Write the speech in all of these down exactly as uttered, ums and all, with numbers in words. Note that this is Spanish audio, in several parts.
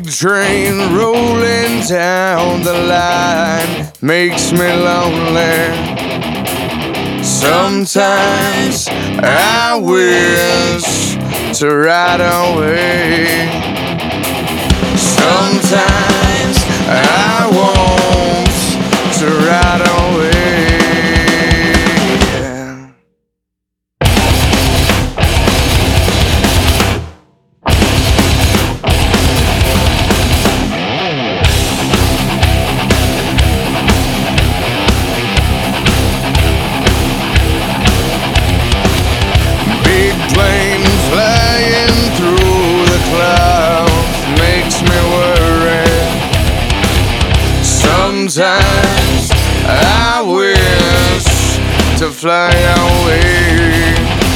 train rolling down the line makes me lonely. Sometimes I wish to ride away. Sometimes I want to ride away. Sometimes I wish to fly away.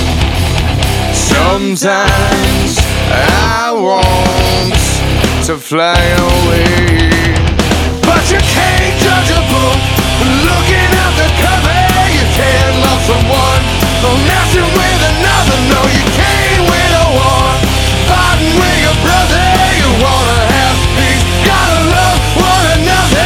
Sometimes I want to fly away. But you can't judge a book looking at the cover. You can't love someone messing with another. No, you can't win a war fighting with your brother. You wanna have peace, gotta love one another.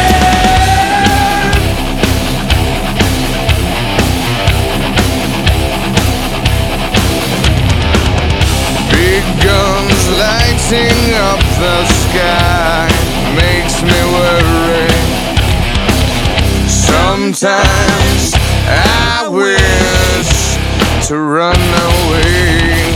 Guns lighting up the sky makes me worry. Sometimes I wish to run away.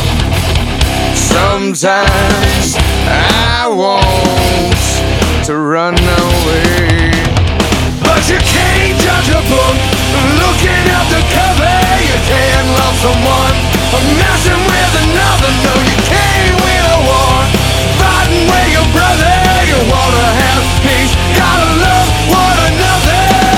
Sometimes I want to run away. But you can't judge a book looking at the cover. You can't love someone messing with another. No, you can't win a war fighting with your brother. You wanna have peace, gotta love one another.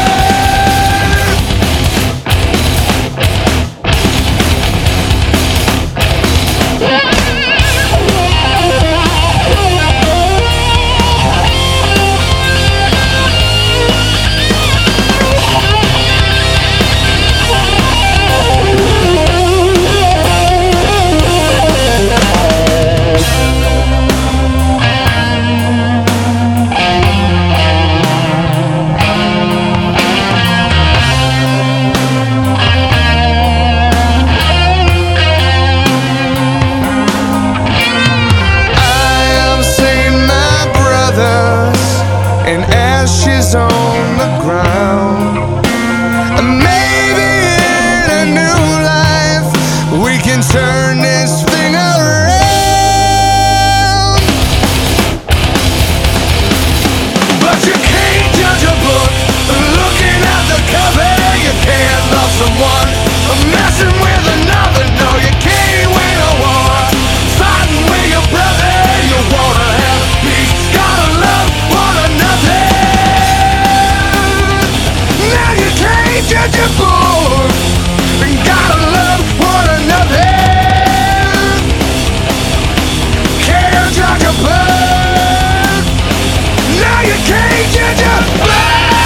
On the ground, and maybe in a new life we can turn this thing around. But you can't judge a book looking at the cover. You can't love someone messing with another. No, you can't win a war fighting with your brother. You wanna have peace, gotta love one another. Judge a book and gotta love one another. Can't judge a book. Now you can't judge a book.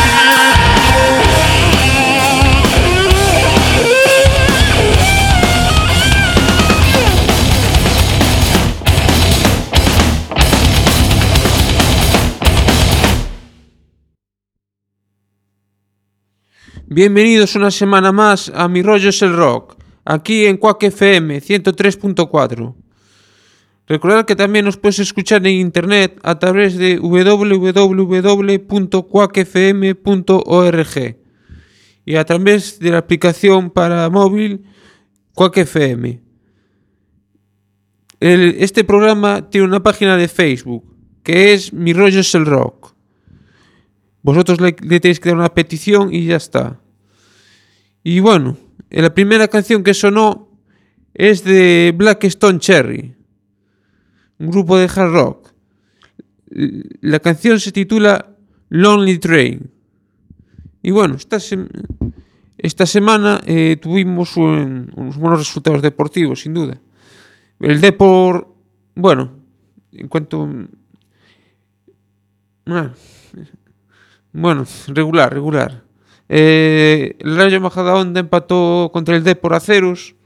Bienvenidos una semana más a Mi Rollo es el Rock, aquí en Quack F M ciento tres punto cuatro. Recordad que también nos puedes escuchar en internet a través de w w w punto quack f m punto org y a través de la aplicación para móvil Quack F M. El, este programa tiene una página de Facebook que es Mi Rollo es el Rock. Vosotros le, le tenéis que dar una petición y ya está. Y bueno, la primera canción que sonó es de Black Stone Cherry, un grupo de hard rock. La canción se titula Lonely Train. Y bueno, esta, se- esta semana eh, tuvimos un- unos buenos resultados deportivos, sin duda. El Depor, bueno, en cuanto... Ah, bueno, regular, regular. Eh, el Rayo Majadahonda empató contra el Depor a ceros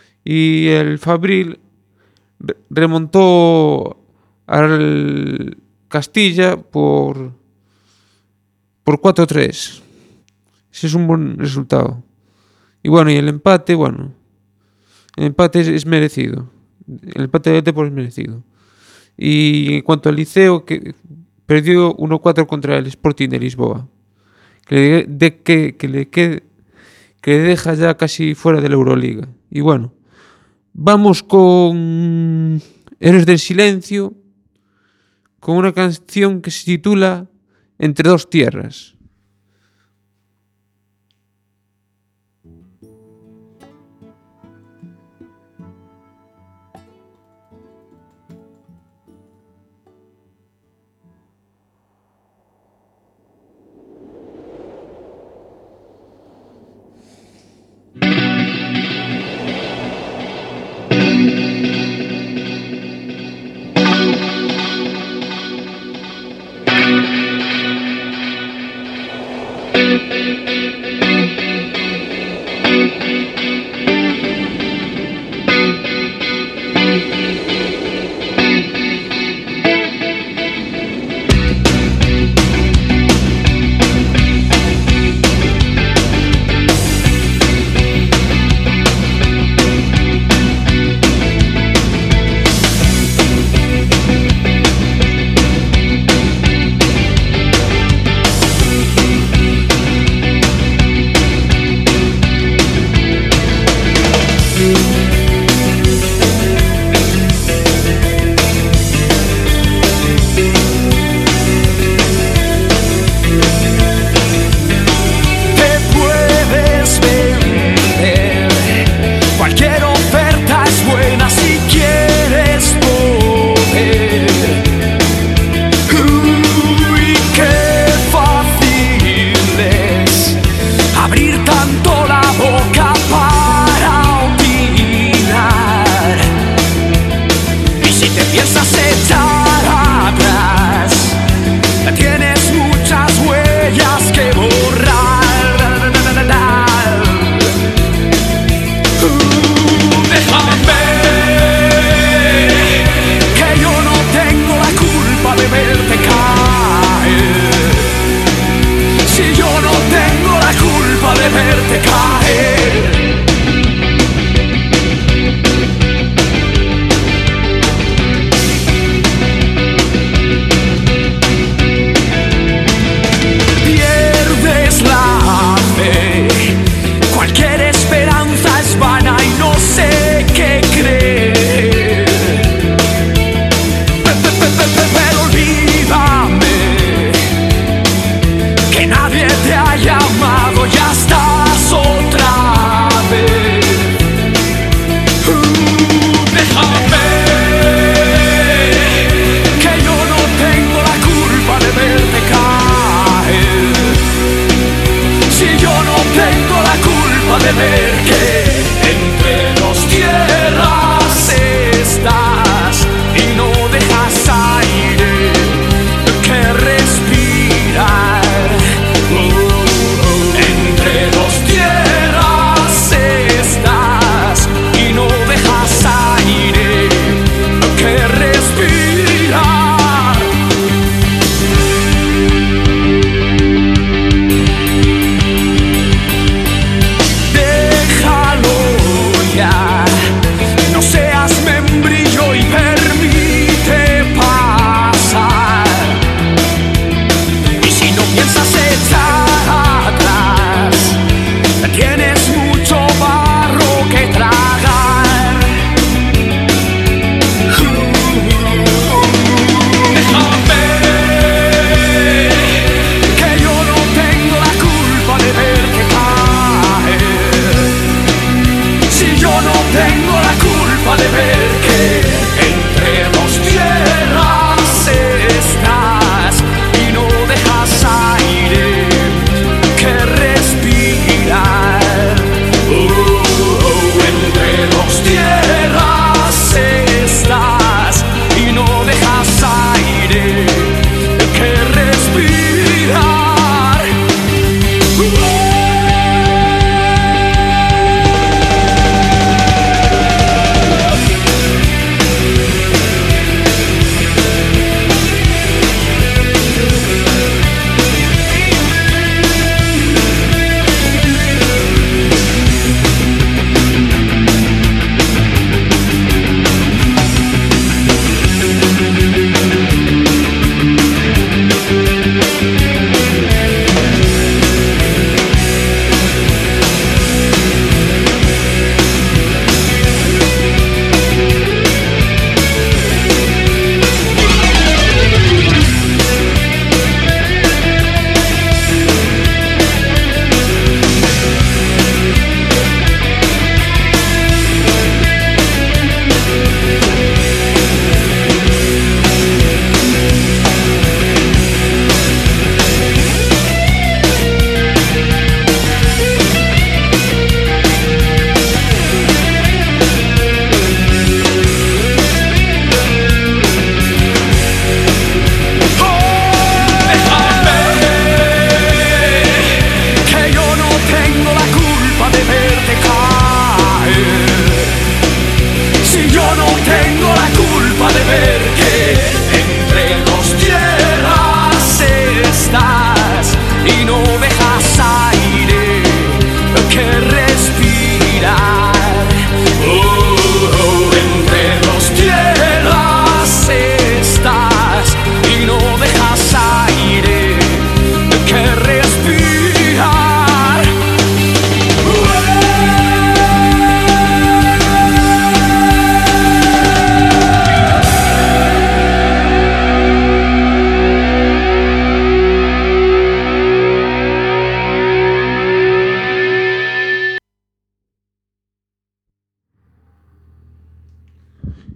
y el Fabril re- remontó al, Castilla por por cuatro tres. Ese es un buen resultado. Y bueno, y el empate, bueno, el empate es, es merecido. El empate de Depor es merecido. Y en cuanto al Liceo, que perdió uno cuatro contra el Sporting de Lisboa, que le, de, que, que le quede, que le deja ya casi fuera de la Euroliga. Y bueno, vamos con Héroes del Silencio, con una canción que se titula Entre dos tierras.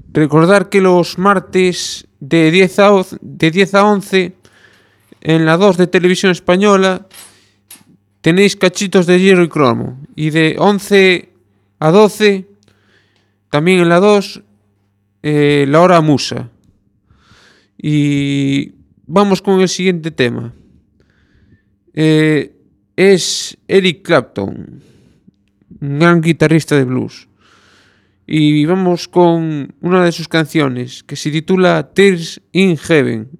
recordar que los martes de diez a once en la dos de Televisión Española tenéis cachitos de hierro y cromo. Y de once a doce también en la dos eh, la hora musa. Y vamos con el siguiente tema. Eh, es Eric Clapton, un gran guitarrista de blues. Y vamos con una de sus canciones que se titula Tears in Heaven.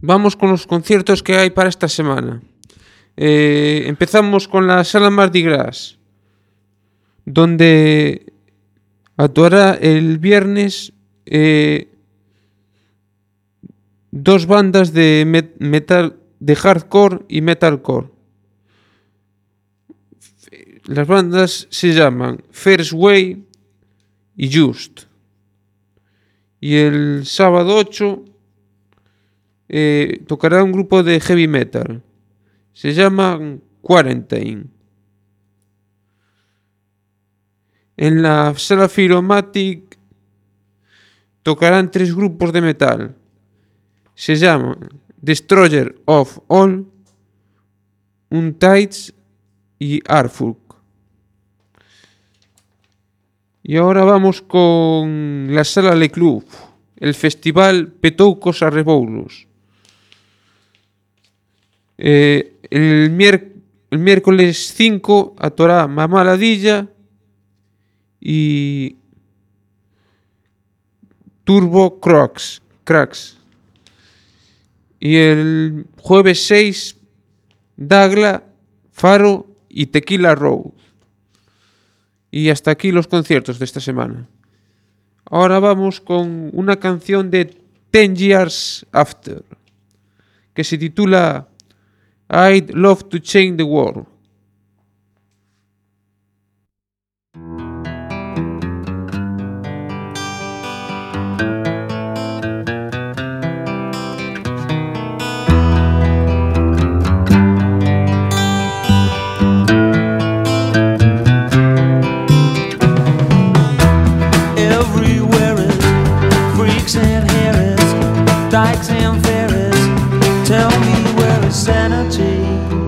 vamos con los conciertos que hay para esta semana. Eh, empezamos con la Sala Mardi Gras, donde actuará el viernes eh, dos bandas de met- metal, de hardcore y metalcore. Las bandas se llaman First Way y Just. Y el sábado ocho eh, tocará un grupo de heavy metal. Se llama Quarantine. En la Sala Philomatic tocarán tres grupos de metal. Se llaman Destroyer of All, Untied y Arfuk. Y ahora vamos con la Sala Le Club, el festival Petoucos a Reboulos. Eh, el, mier- el miércoles cinco actuará Mamá Ladilla y Turbo Cracks, Cracks. Y el jueves seis, Dagla, Faro y Tequila Road. Y hasta aquí los conciertos de esta semana. Ahora vamos con una canción de Ten Years After, que se titula I'd Love to Change the World. Everywhere is freaks and harris, dykes and ferries. Tell me where is sanity?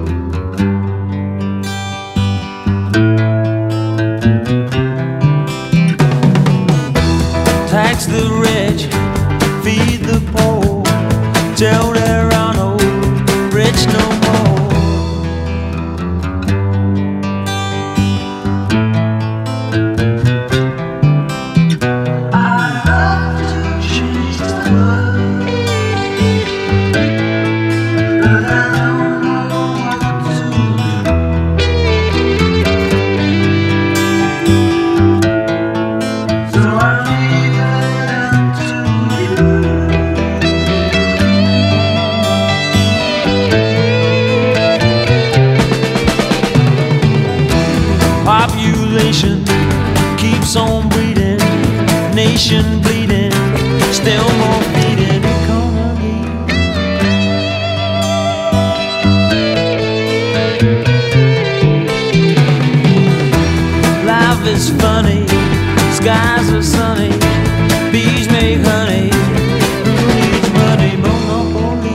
Tax the rich, feed the poor. Tell there are no rich no more. I love to change the world, but I don't know what to do. So I leave it up to you. Population keeps on breeding, nation bleeding, still more feeding economy. Life is funny, skies are sunny, bees make honey. Who needs money? Monopoly.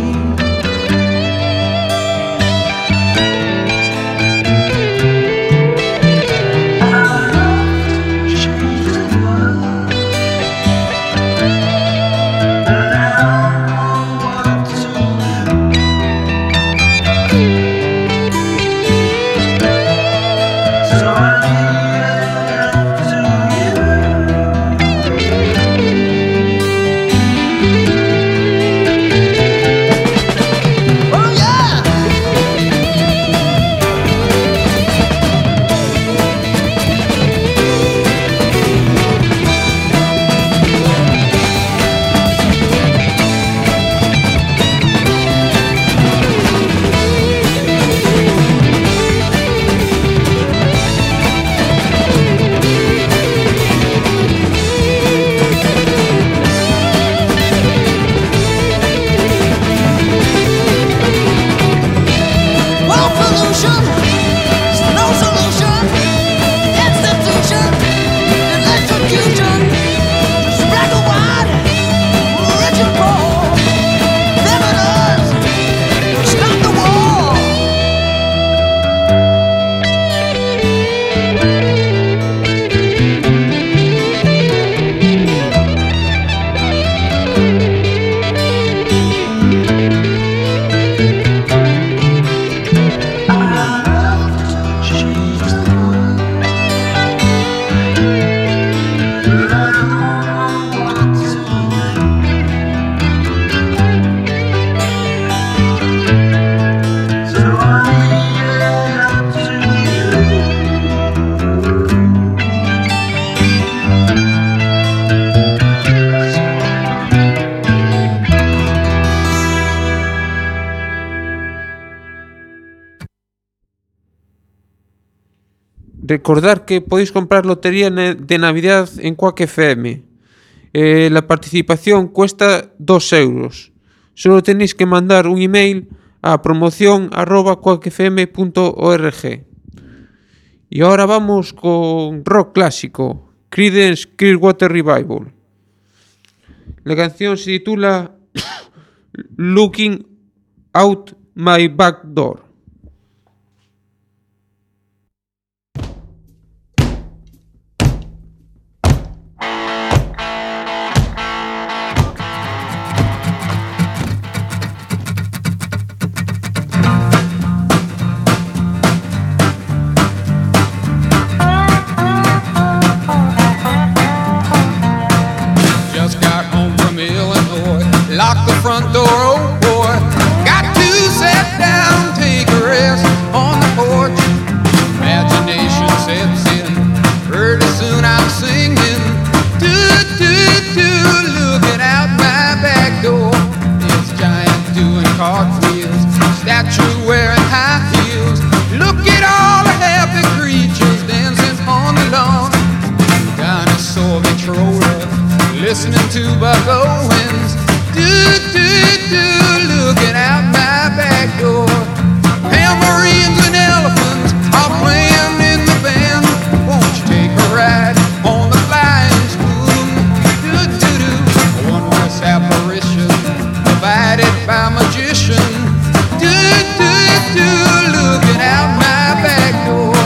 So I leave it up to you. recordar que podéis comprar lotería de Navidad en Quack F M. Eh, la participación cuesta dos euros. Solo tenéis que mandar un email a promoción arroba quack f m punto org. Y ahora vamos con rock clásico, Creedence Clearwater Revival. La canción se titula Looking Out My Back Door. Lock the front door, oh boy. Got to sit down, take a rest on the porch. Imagination sets in. Pretty soon I'm singing. Do, do, do, looking out my back door. It's giant doing cartwheels. Statue wearing high heels. Look at all the happy creatures dancing on the lawn. Dinosaur Victrola, listening to Buck Owens. Do, do, do, looking out my back door. Tambourines and elephants are playing in the band. Won't you take a ride on the flying spoon? Do, do, do, a wondrous apparition provided by magician. Do, do, do, looking out my back door.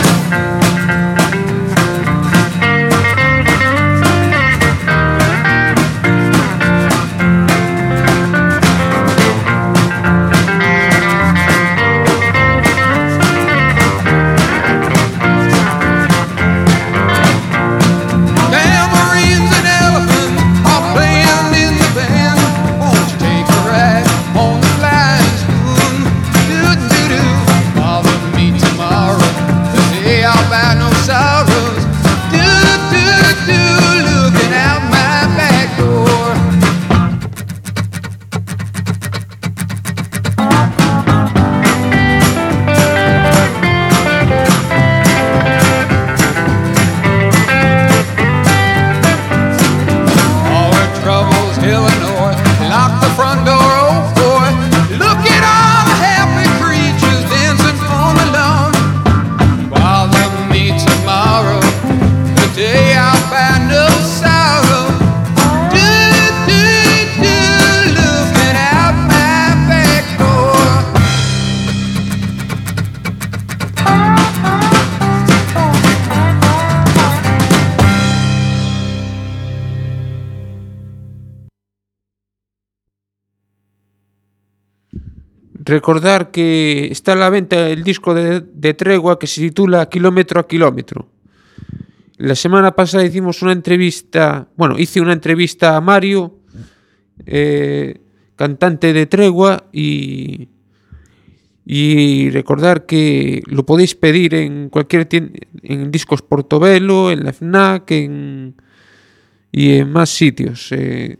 Recordar que está a la venta el disco de, de Tregua que se titula Kilómetro a Kilómetro. La semana pasada hicimos una entrevista, bueno, hice una entrevista a Mario, eh, cantante de Tregua, y, y recordar que lo podéis pedir en cualquier tienda, en Discos Portobelo, en la FNAC, en, y en más sitios. Eh,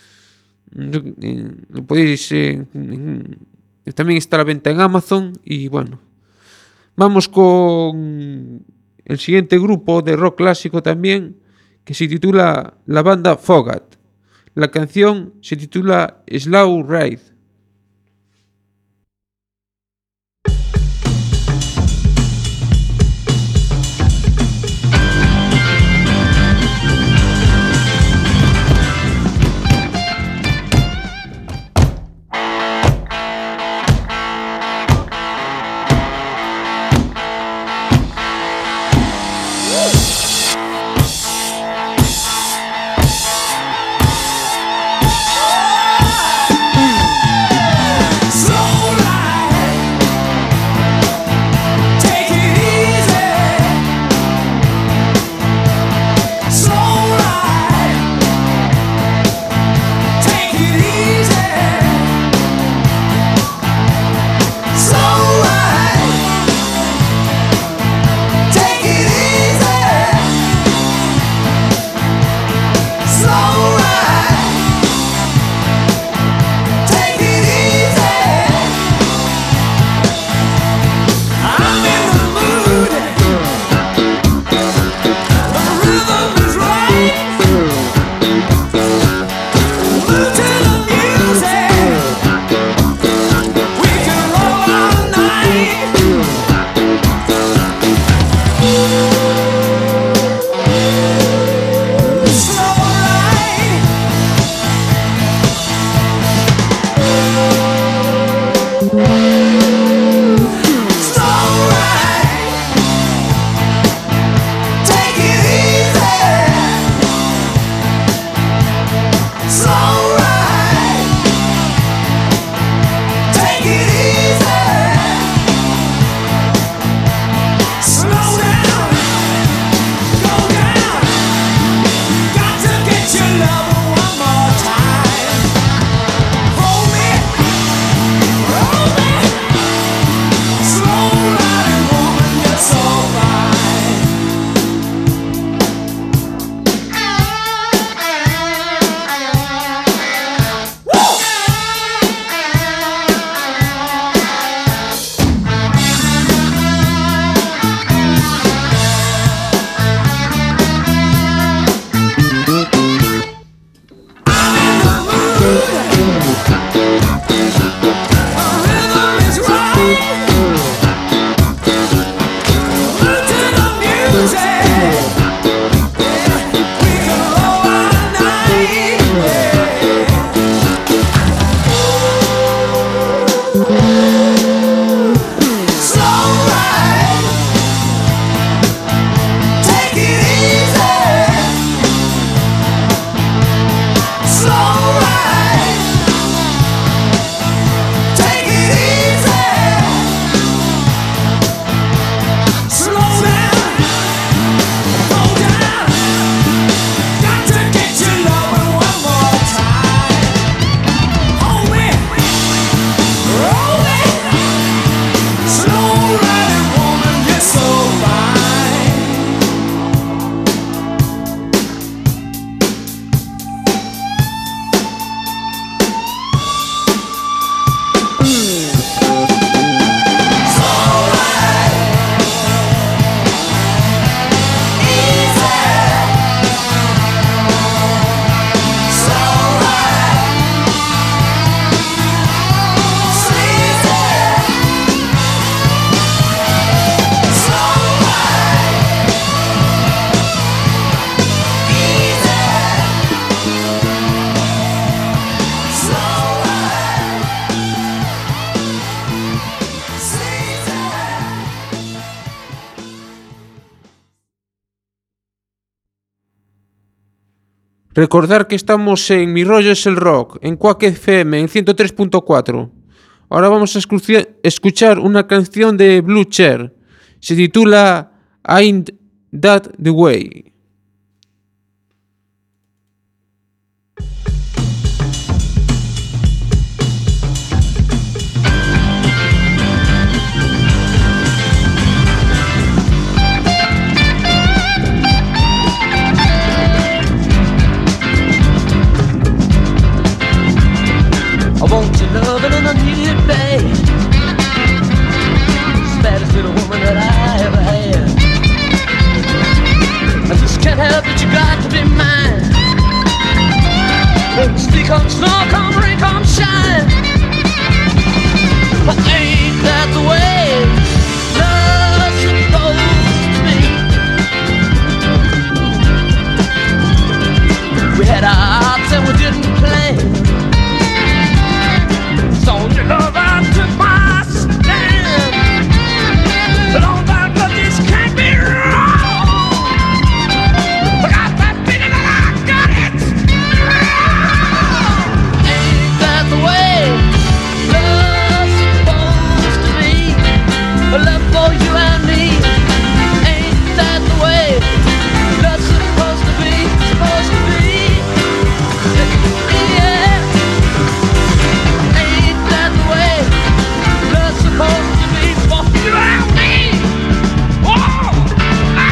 en, lo podéis... Eh, en, También está a la venta en Amazon. Y bueno, vamos con el siguiente grupo de rock clásico también, que se titula la banda Fogat. La canción se titula Slow Ride. Recordar que estamos en Mi rollo es el rock, en Quack F M, en ciento tres punto cuatro. Ahora vamos a escuchar una canción de Blue Cheer. Se titula Ain't That the Way. I want your loving and I need it bad. It's the baddest little woman that I ever had. I just can't help it, you got to be mine. Sleet come snow, come rain, come shine. But ain't that the way love's supposed to be? We had our odds and we didn't play. So your love, I took my stand. Long time, but this can't be wrong. I got that feeling that I got it wrong. Ain't that the way love's supposed to be? A love for you and me. Ain't that the way love's supposed to be? Supposed to be. Yeah. Supposed to be for you and me. Whoa! Ah,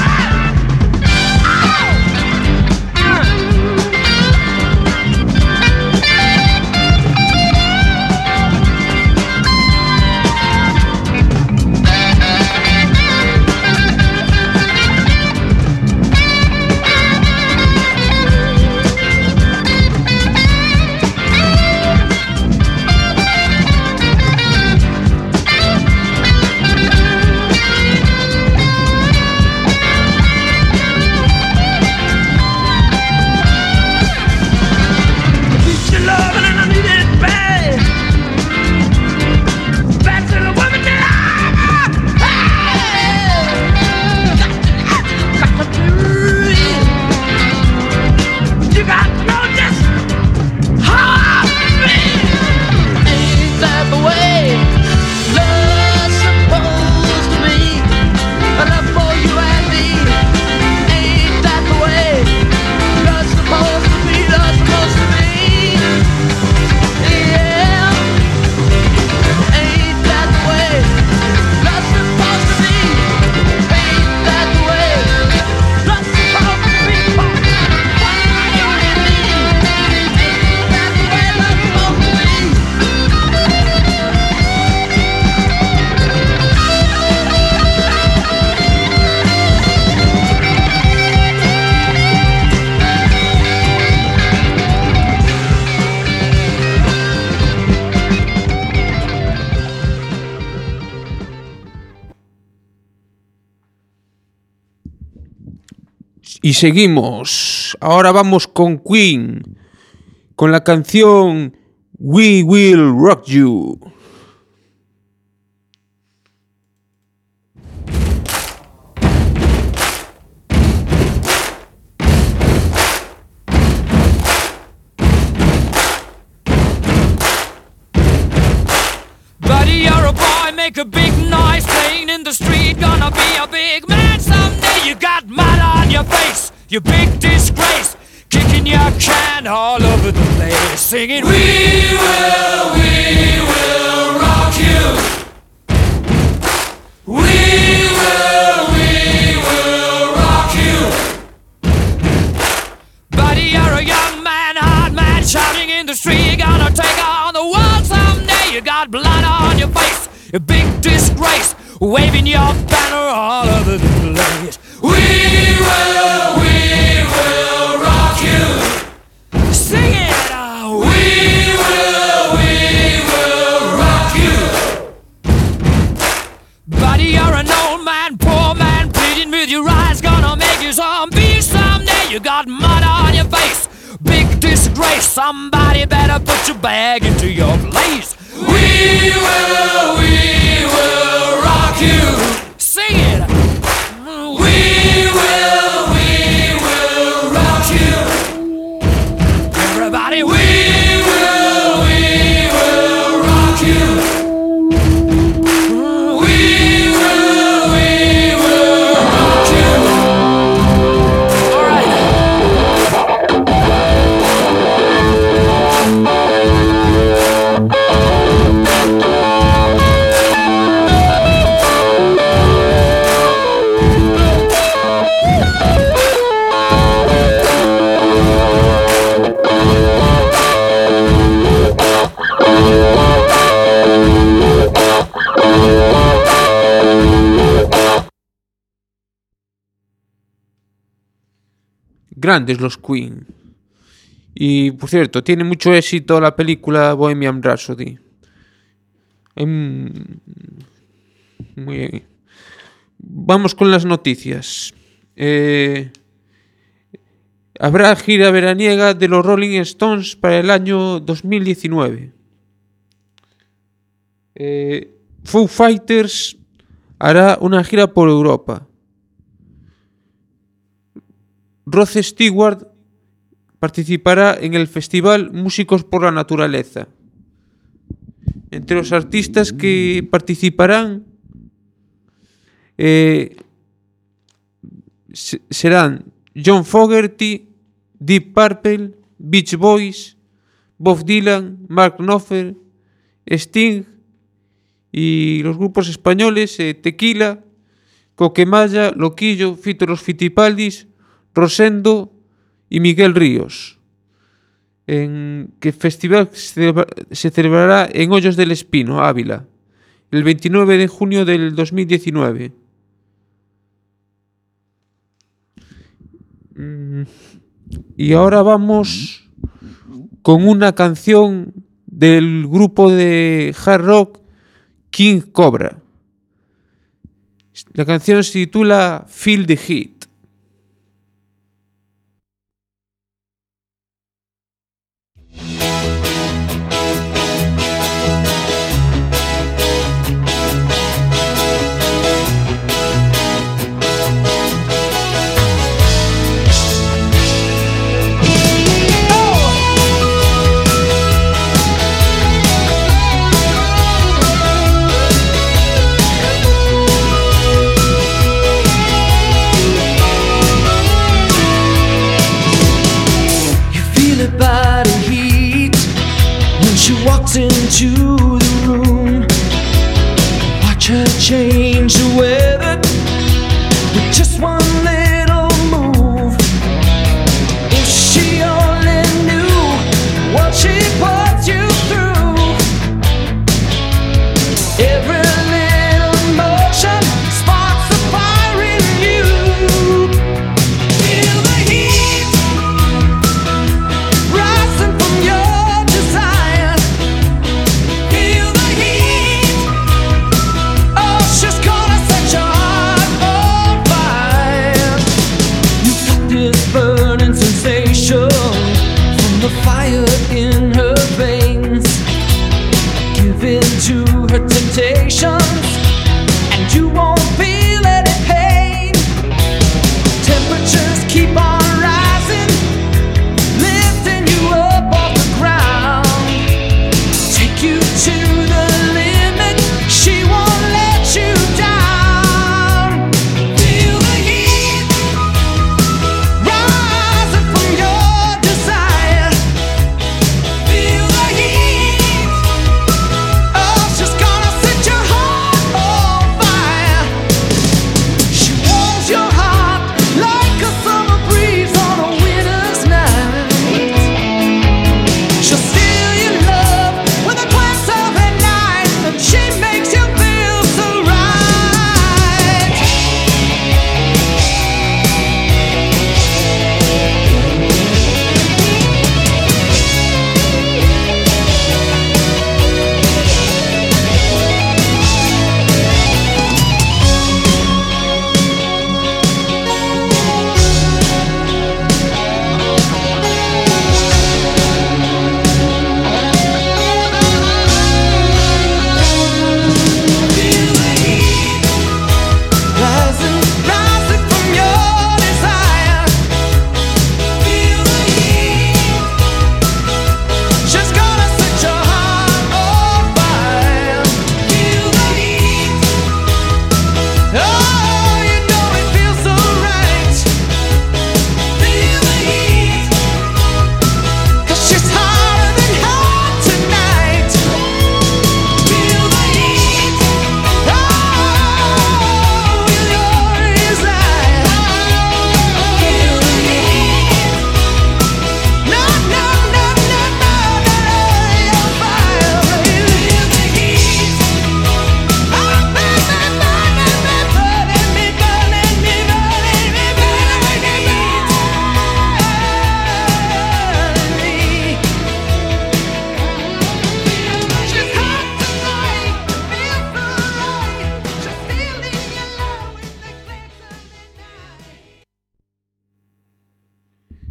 Y seguimos. Ahora vamos con Queen, con la canción We Will Rock You. Buddy, you're a boy, make a big noise playing in the street. Gonna be a big man someday. You got mud on your face, you big disgrace. Kicking your can all over the place, singing We will, we will rock you. We will, we will rock you. Buddy, you're a young man, hard man, shouting in the street. You're gonna take on the world someday. You got blood on your face, a big disgrace, waving your banner all over the place. We will, we will rock you. Sing it out. We will, we will rock you. Buddy, you're an old man, poor man, pleading with your eyes, gonna make you zombie someday. You got mud on your face, big disgrace. Somebody better put your bag into your place. We will, we will rock you. Sing it. We will, we will rock you. grandes los Queen. Y por cierto, tiene mucho éxito la película Bohemian Rhapsody. Em, Muy bien. Vamos con las noticias. Eh, habrá gira veraniega de los Rolling Stones para el año dos mil diecinueve. Eh, Foo Fighters hará una gira por Europa. Rod Stewart participará en el festival Músicos por la Naturaleza. Entre los artistas que participarán eh, serán John Fogerty, Deep Purple, Beach Boys, Bob Dylan, Mark Knopfler, Sting y los grupos españoles eh, Tequila, Coquemaya, Loquillo, Fito los Fitipaldis, Rosendo y Miguel Ríos. En que el festival se celebrará en Hoyos del Espino, Ávila, el veintinueve de junio del dos mil diecinueve. Y ahora vamos con una canción del grupo de hard rock King Cobra. La canción se titula Feel the Heat. Feel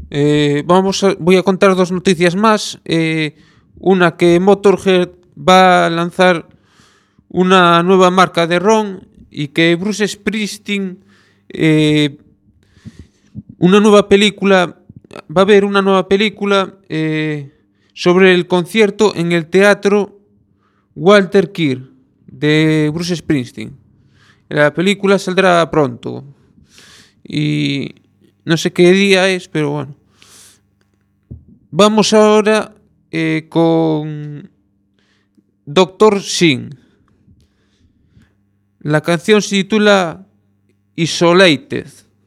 Eh, vamos a, voy a contar dos noticias más. Eh, una que Motorhead va a lanzar una nueva marca de ron y que Bruce Springsteen eh, una nueva película va a haber una nueva película eh, sobre el concierto en el teatro Walter Kirk de Bruce Springsteen. La película saldrá pronto y no sé qué día es, pero bueno. Vamos ahora eh, con Doctor Sin. La canción se titula Isolated.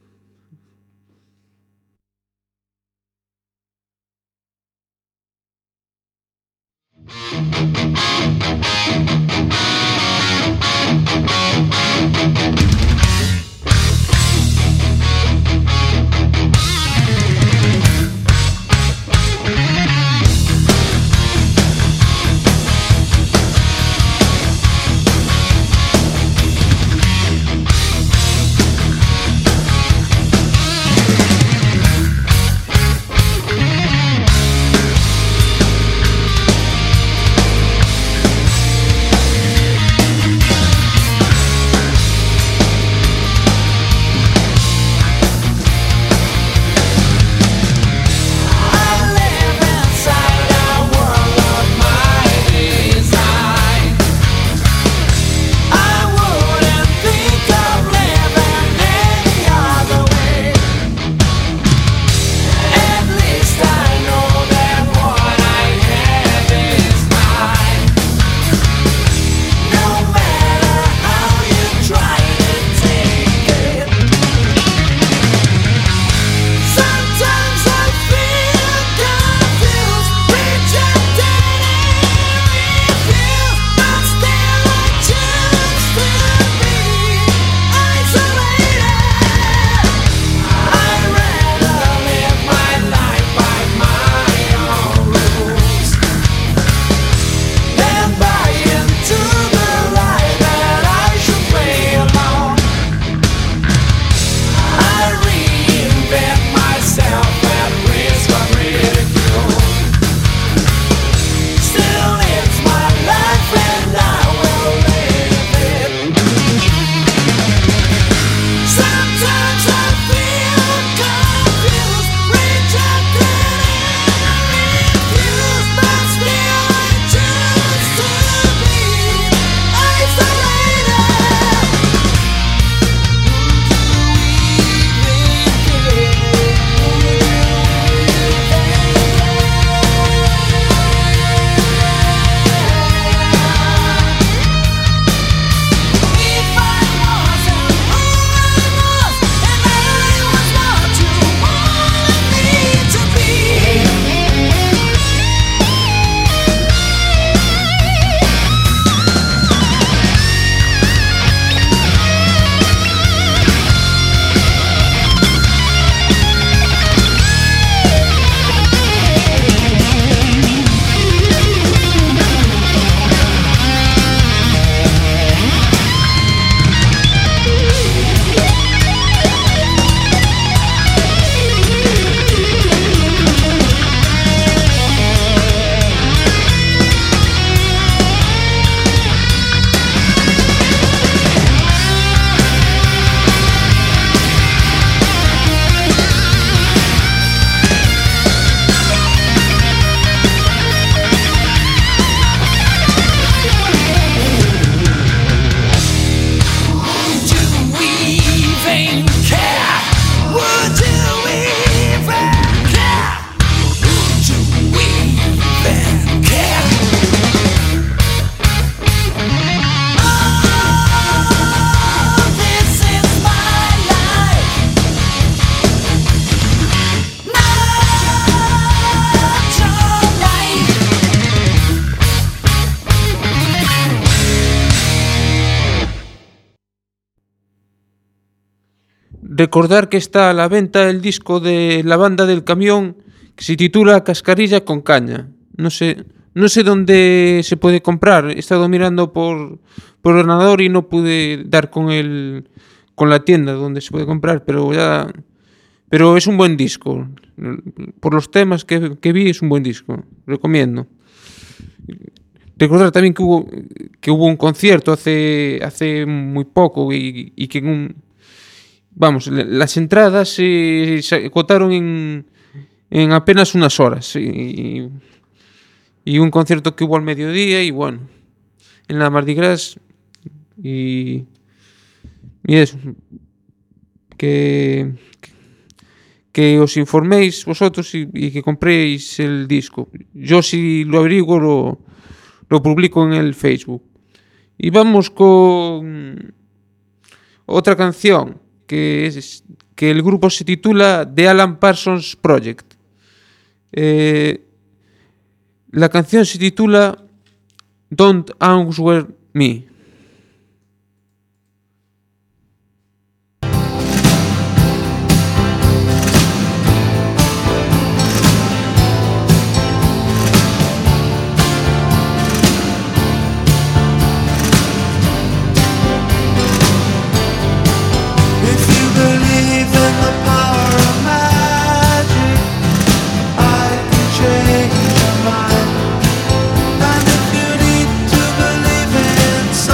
Recordar que está a la venta el disco de la banda del camión que se titula Cascarilla con caña. No sé, no sé dónde se puede comprar. He estado mirando por, por ordenador y no pude dar con el con la tienda donde se puede comprar, pero ya Pero es un buen disco. Por los temas que, que vi, es un buen disco. Recomiendo. Recordar también que hubo, que hubo un concierto hace, hace muy poco y, y que en un, vamos, las entradas se, se agotaron en, en apenas unas horas. Y, y un concierto que hubo al mediodía y bueno, en la Mardi Gras y, y eso. Que, que os informéis vosotros y, y que compréis el disco. Yo si lo averiguo lo, lo publico en el Facebook. Y vamos con otra canción que es que el grupo se titula The Alan Parsons Project. Eh, la canción se titula Don't Answer Me. Change your mind, and if you need to believe in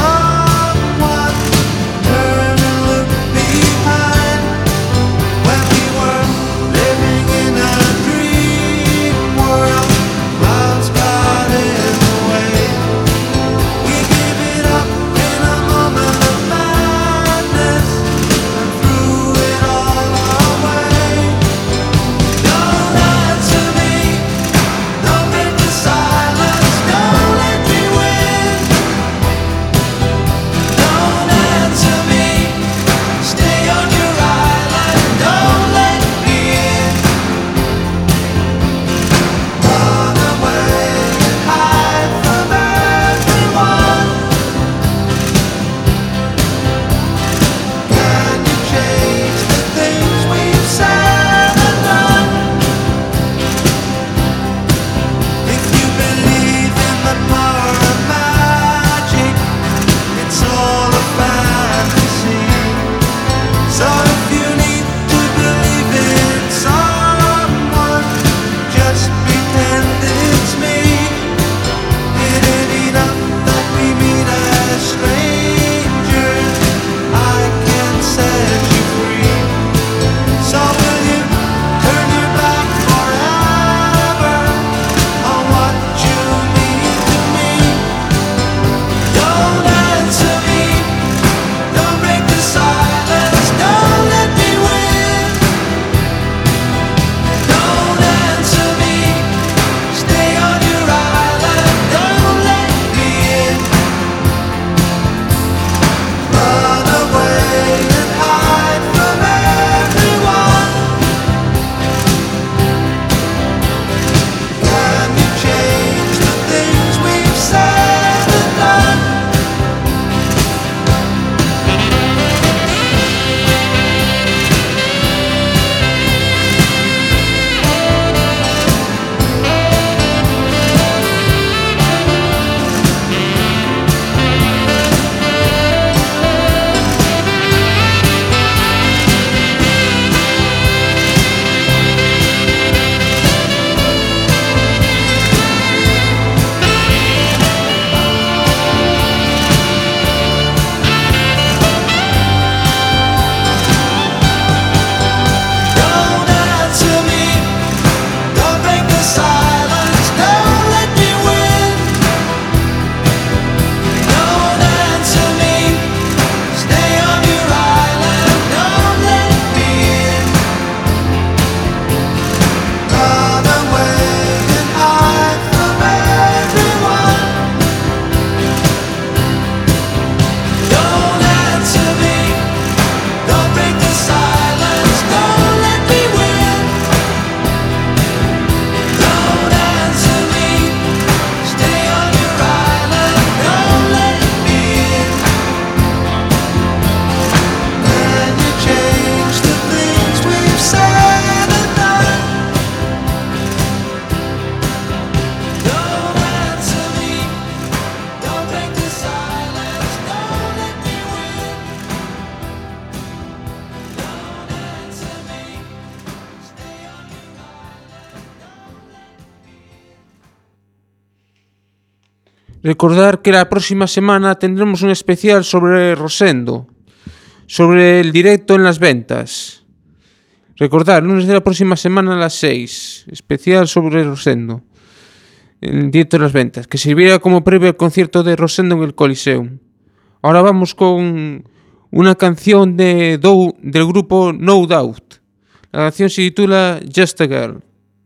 recordar que la próxima semana tendremos un especial sobre Rosendo, sobre el directo en las ventas. Recordar, lunes de la próxima semana a las seis, especial sobre Rosendo, el directo en las ventas, que sirviera como previo al concierto de Rosendo en el Coliseum. Ahora vamos con una canción de Do, del grupo No Doubt. La canción se titula Just a Girl.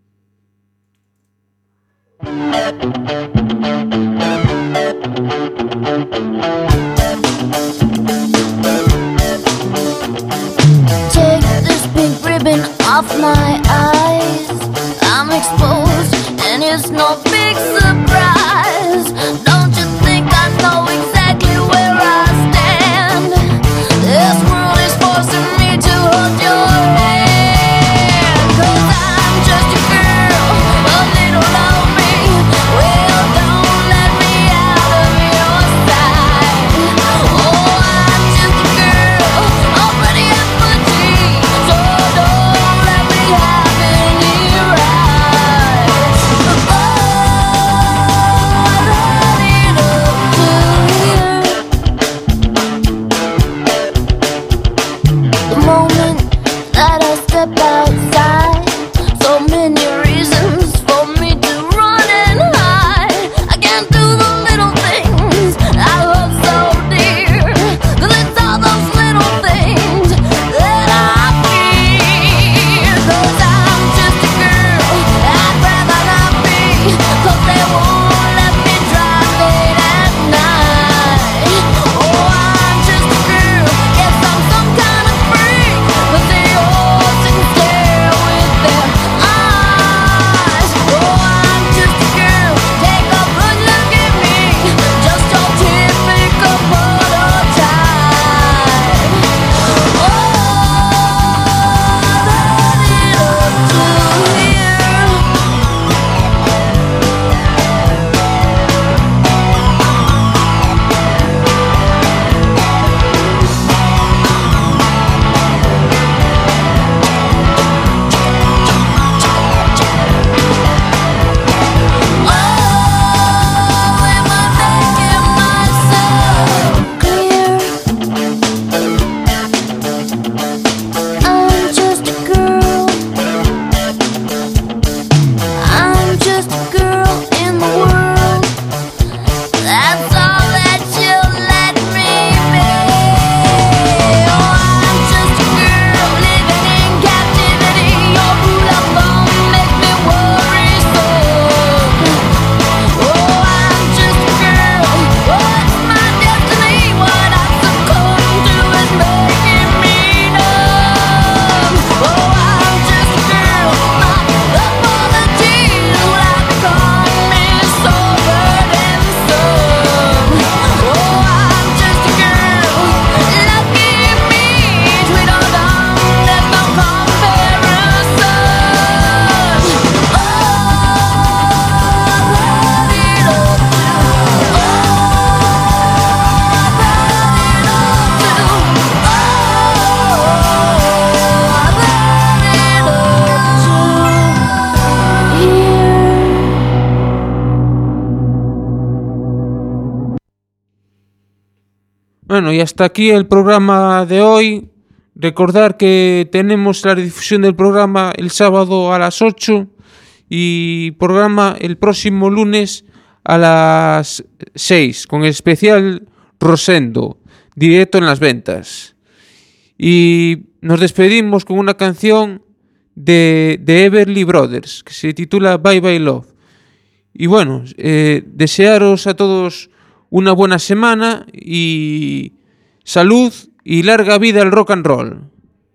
Take this pink ribbon off my eyes. I'm exposed and it's no big surprise. Don't you think I know exactly where I stand? This world is forcing me to hold your hand. 'Cause I'm just a girl, a little lonely. Well, don't let me out of your sight. Oh, I'm just a girl, already at my teeth. So don't let me have any rights. Oh, I love it up to here. The moment that I step outside, so many reasons for me to run and hide. I can't do the little things I love so dear, 'cause it's all those little things that I fear. 'Cause I'm just a girl, I'd rather not be, 'cause they won't let me drive late at night. Oh, I'm just a girl, yes, I'm some kind of freak, but they all sit and stare with their eyes. Oh, I'm just a girl, take a good look at me, just your typical prototype. Oh, let it up to here. Oh, am I making myself clear? I'm just a girl. I'm just a girl in the world. That's all that you'll let me be. Oh, I'm just a girl living in captivity. Your rule of thumb makes me worry so. Oh, I'm just a girl. What's my destiny? What I succumb to is making me numb. Oh, I'm just a girl. My apologies will have become me so burdensome. Oh, I'm just a girl. Lucky me, sweet or dumb, there's no comparison. Oh, let it up to. Oh, let it up to. Bueno, y hasta aquí el programa de hoy. Recordar que tenemos la difusión del programa el sábado a las ocho y programa el próximo lunes a las seis con el especial Rosendo, directo en las ventas. Y nos despedimos con una canción de, de Everly Brothers que se titula Bye Bye Love. Y bueno, eh, desearos a todos una buena semana y salud y larga vida al rock and roll.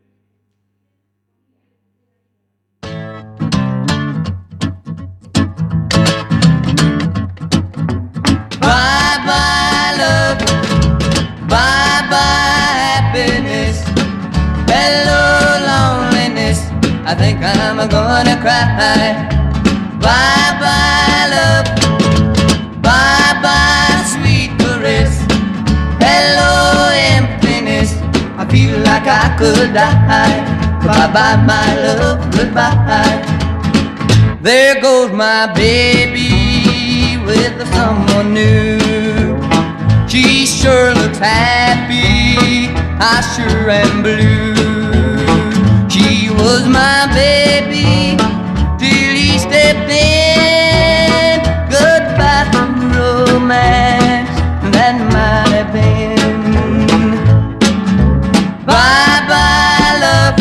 Bye bye love, bye bye happiness, hello loneliness, I think I'm gonna cry. Bye bye love, bye bye sweet caress, hello emptiness, I feel like I could die. Bye bye my love, goodbye. There goes my baby with someone new. She sure looks happy, I sure am blue.